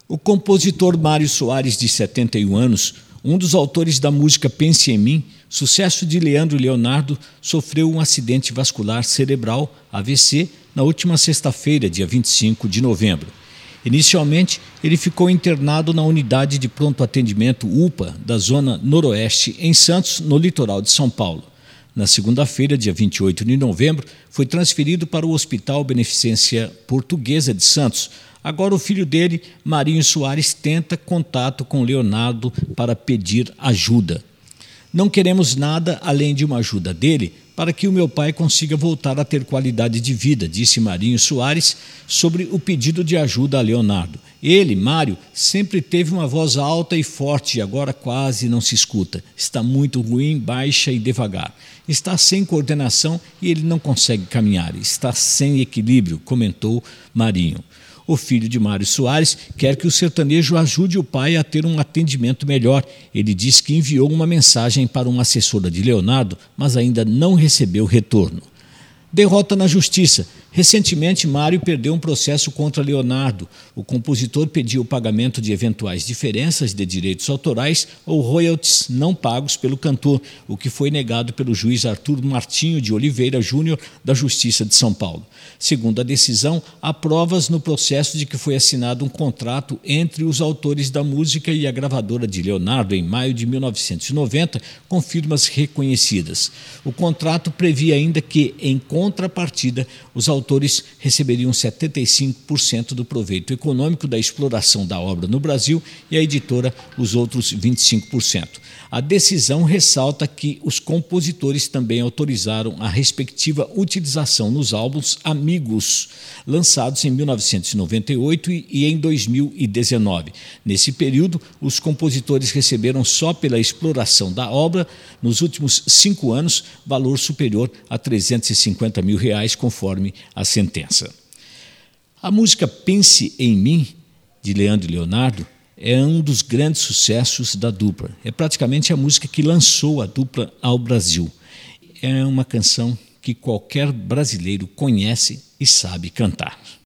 O compositor Mário Soares, de 71 anos, um dos autores da música Pense em Mim, sucesso de Leandro e Leonardo, sofreu um acidente vascular cerebral, AVC, na última sexta-feira, dia 25 de novembro. Inicialmente, ele ficou internado na unidade de pronto atendimento UPA da Zona Noroeste, em Santos, no litoral de São Paulo. Na segunda-feira, dia 28 de novembro, foi transferido para o Hospital Beneficência Portuguesa de Santos. Agora o filho dele, Marinho Soares, tenta contato com Leonardo para pedir ajuda. Não queremos nada além de uma ajuda dele para que o meu pai consiga voltar a ter qualidade de vida, disse Marinho Soares sobre o pedido de ajuda a Leonardo. Ele, Mário, sempre teve uma voz alta e forte e agora quase não se escuta. Está muito ruim, baixa e devagar. Está sem coordenação e ele não consegue caminhar. Está sem equilíbrio, comentou Marinho. O filho de Mário Soares quer que o sertanejo ajude o pai a ter um atendimento melhor. Ele diz que enviou uma mensagem para uma assessora de Leonardo, mas ainda não recebeu retorno. Derrota na justiça. Recentemente, Mário perdeu um processo contra Leonardo. O compositor pediu o pagamento de eventuais diferenças de direitos autorais ou royalties não pagos pelo cantor, o que foi negado pelo juiz Arthur Martinho de Oliveira Júnior, da Justiça de São Paulo. Segundo a decisão, há provas no processo de que foi assinado um contrato entre os autores da música e a gravadora de Leonardo em maio de 1990, com firmas reconhecidas. O contrato previa ainda que, em contrapartida, os autores receberiam 75% do proveito econômico da exploração da obra no Brasil e a editora os outros 25%. A decisão ressalta que os compositores também autorizaram a respectiva utilização nos álbuns Amigos, lançados em 1998 e em 2019. Nesse período, os compositores receberam só pela exploração da obra, nos últimos 5 anos, valor superior a R$350 mil, conforme a sentença. A música Pense em Mim, de Leandro e Leonardo, é um dos grandes sucessos da dupla. É praticamente a música que lançou a dupla ao Brasil. É uma canção que qualquer brasileiro conhece e sabe cantar.